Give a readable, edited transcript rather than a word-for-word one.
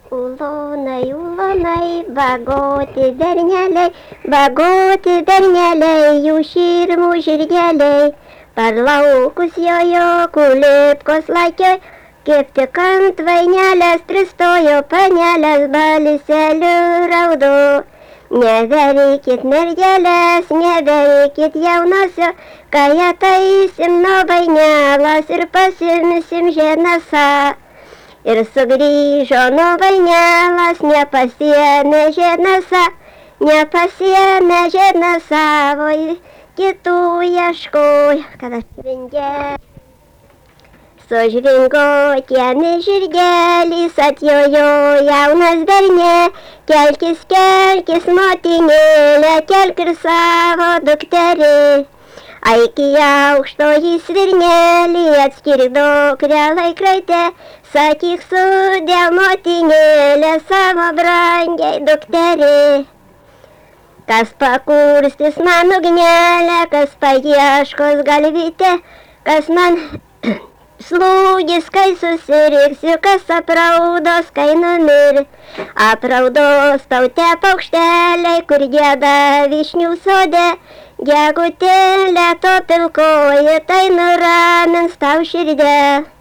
Ulonai, bagoti berneliai, jų širmų žirgeliai, per laukus jojo, kulipkos lakioj, kaip tik ant vainelės pristojo panelės baliseliu raudu. Neverykit mergelės, neverykit jaunasio, kai ateisim nuo vainelas ir pasimsim žėnasą. Ir sugrįžo nuo vainelas, nepasiėmė žėnasą, nepasiėmė žėnasą, o kitų ieškojo, kad atžvingė. Sužvingo kiemi žirgelis, atjojo jaunas bernė, kelkis, kelkis, motinėlė, kelk ir savo dukterį. Aiki aukštoji svirnelį, atskirk dukrę laikraitę, sakyk sudėl motinėlė savo brangiai dukterį. Kas pakurstys man ugnelę, kas paieškos galvytę, kas man slūgis, kai susirgsiu, kas apraudos, kai numir. Apraudos taute paukšteliai, kur gieda vyšnių sode, gegutėlė to pilkoji, tai nuramins tau širdę.